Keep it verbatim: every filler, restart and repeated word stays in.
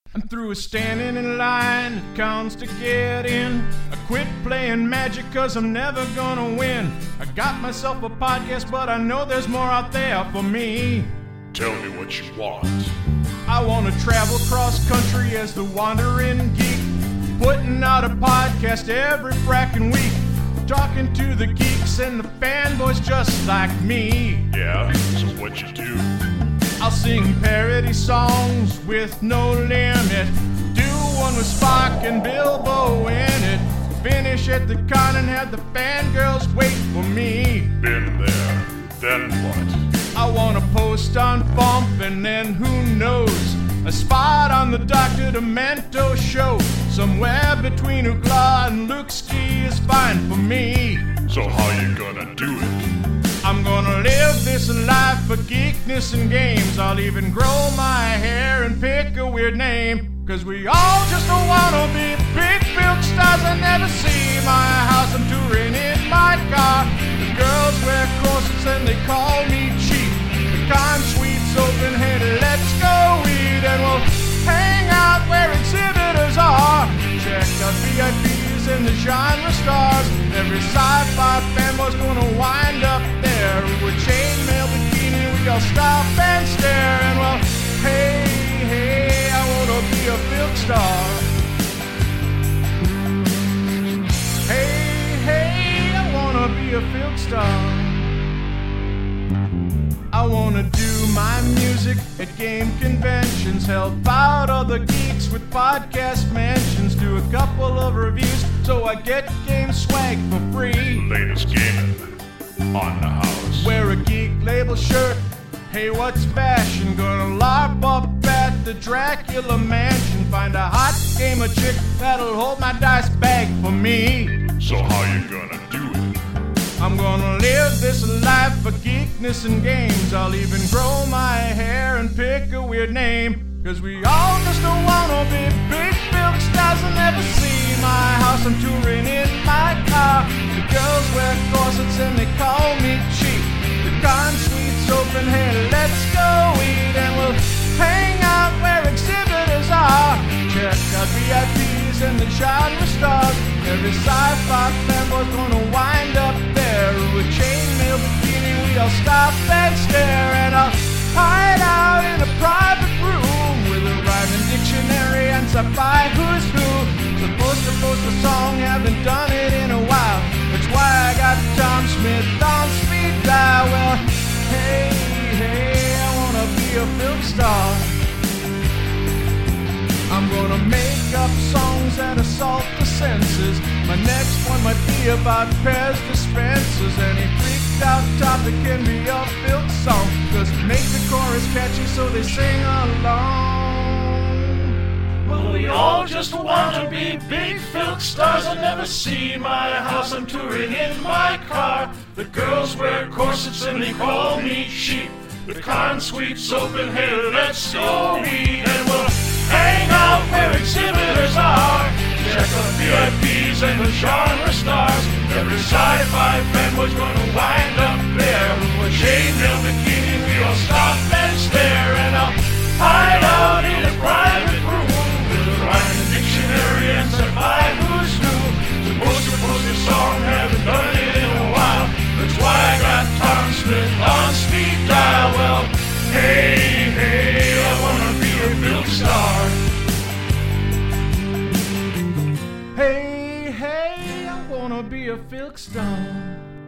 I'm through standing in line, it counts to get in. I quit playing magic cause I'm never gonna win. I got myself a podcast, but I know there's more out there for me. Tell me what you want. I wanna travel cross country as the wandering geek, putting out a podcast every frackin' week, talking to the geeks and the fanboys just like me. Yeah, so what you do? I'll sing parody songs with no limit, do one with Spock and Bilbo in it, finish at the con and have the fangirls wait for me. Been there, then what? I wanna post on Bump and then who knows, a spot on the Doctor Demento show, somewhere between Ookla and Luke Ski is fine for me. So how you gonna do it? I'm gonna live this life for geekness and games. I'll even grow my hair and pick a weird name, cause we all just don't wanna be big film stars. I never see my house, I'm touring in my car. The girls wear corsets and they call me cheap. The con suite's open-headed, let's go eat, and we'll hang out where exhibitors are. Check out V I Ps and the genre stars. Every sci-fi fanboy's gonna wind up there with chainmail bikini. We all stop and stare, and well, hey, hey, I wanna be a film star. Hey, hey, I wanna be a film star. I wanna do my music at game conventions, help out other geeks with podcast mentions, do a couple of reviews so I get game swag for free. Latest gaming on the house. Wear a geek label shirt, hey what's fashion? Gonna LARP up at the Dracula mansion, find a hot gamer chick that'll hold my dice bag for me. So how you gonna do it? I'm gonna live this life for geekness and games. I'll even grow my hair and pick a weird name, cause we all just don't wanna be big film stars and never see my house. I'm touring in my car. The girls wear corsets and they call me cheap. The con suite's open-headed, let's go eat, and we'll hang out where exhibitors are. Check out V I Ps and the genre stars. Every sci-fi fanboy's gonna wind up there with chainmail bikini. We all stop and stare, and I'll hide out in a private room with a rhyming dictionary and sci-fi who's who. Supposed to post a song, haven't done it in a while. That's why I got Tom Smith on speed dial. Well, hey, hey, I wanna be a film star. I'm gonna make up songs that assault the senses. My next one might be about Pez dispensers. Any freaked out topic can be a filth song. Just make the chorus catchy so they sing along. Well, we all just wanna be big filth stars. I'll never see my house, I'm touring in my car. The girls wear corsets and they call me sheep. The con suite's open-headed, let's go eat, and we'll hang out where exhibitors are. Check out V I Ps and the genre stars. Every sci-fi fanboy's gonna wind up there with a chainmail bikini. We all stop and stare, and I'll hide out in a private room with a rhyming dictionary and sci-fi who's who. Supposed to post a song, haven't done it in a while. That's why I got Tom Smith on speed dial. Well, hey, hey, I wanna be a film star. Hey, hey, I wanna be a film star.